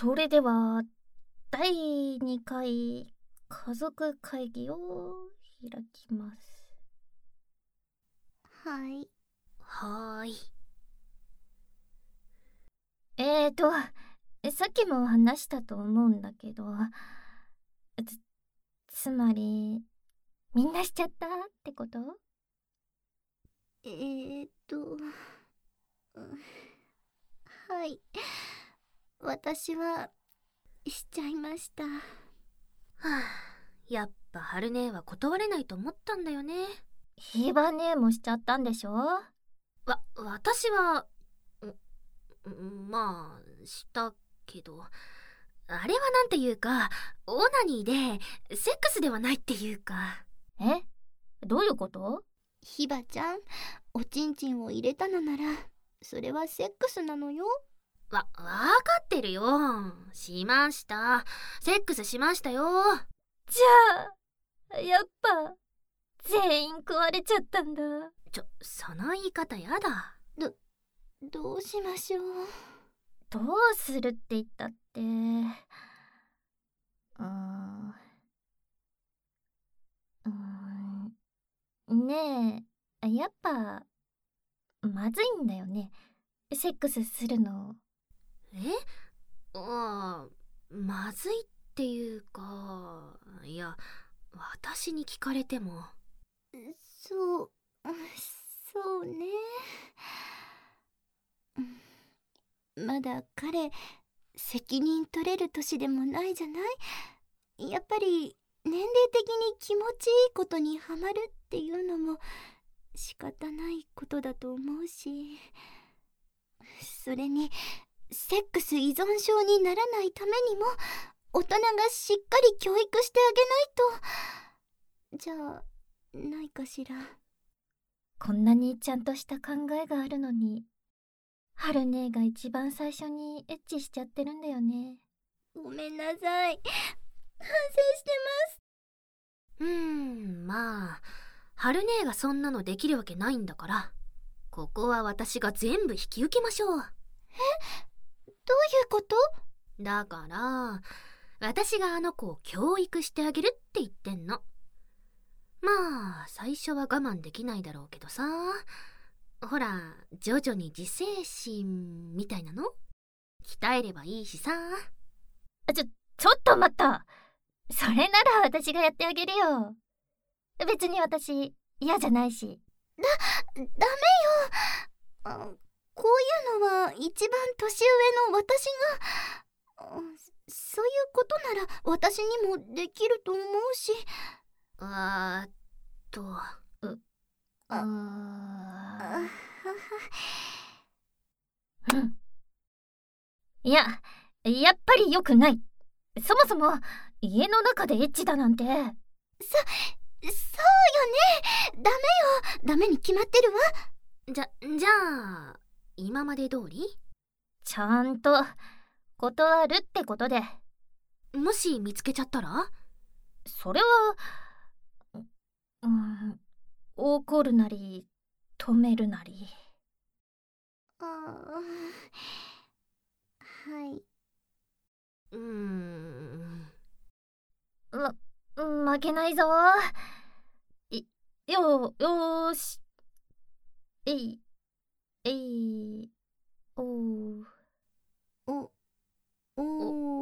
それでは第2回家族会議を開きます。 はい。 はーい。 さっきも話したと思うんだけど、つまりみんなしちゃったってこと？ はい。私はしちゃいました。 はあ、やっぱ春姉は断れないと思ったんだよね。 ヒバ姉もしちゃったんでしょ？ 私は、まあ、したけど、あれはなんていうか、オナニーで、セックスではないっていうか。 え？どういうこと？ ひばちゃん、おちんちんを入れたのなら、それはセックスなのよ。 わかってるよ。しました。セックスしましたよ。 じゃあ、やっぱ、全員食われちゃったんだ。 その言い方やだ。 どうしましょう。 どうするって言ったって、ねえ、やっぱ、まずいんだよね。セックスするの。 え？まずいっていうか、いや、私に聞かれても。 そう、そうね。まだ彼、責任取れる年でもないじゃない。やっぱり、年齢的に気持ちいいことにハマるっていうのも仕方ないことだと思うし、それにセックス依存症にならないためにも大人がしっかり教育してあげないと。じゃあないかしら。 こんなにちゃんとした考えがあるのに、春姉が一番最初にエッチしちゃってるんだよね。 ごめんなさい、反省してまあ、春姉がそんなのできるわけないんだから、ここは私が全部引き受けましょう。 どういうこと？ だから、私があの子を教育してあげるって言ってんの。まあ、最初は我慢できないだろうけどさ。ほら、徐々に自制心みたいなの鍛えればいいしさ。 ちょっと待った。それなら私がやってあげるよ。別に私、嫌じゃないし。 ダメよ。こういうのは一番年上の私が。そういうことなら私にもできると思うし。 あーっと。 うん。いや、やっぱり良くない。そもそも、家の中でエッチだなんて。 そうよね。ダメよ。ダメに決まってるわ。 じゃあ、今まで通り？ ちゃんと、断るってことで。 もし見つけちゃったら？ それは、怒るなり、止めるなり。 はい。 負けないぞ。よーし。えい、おー。 お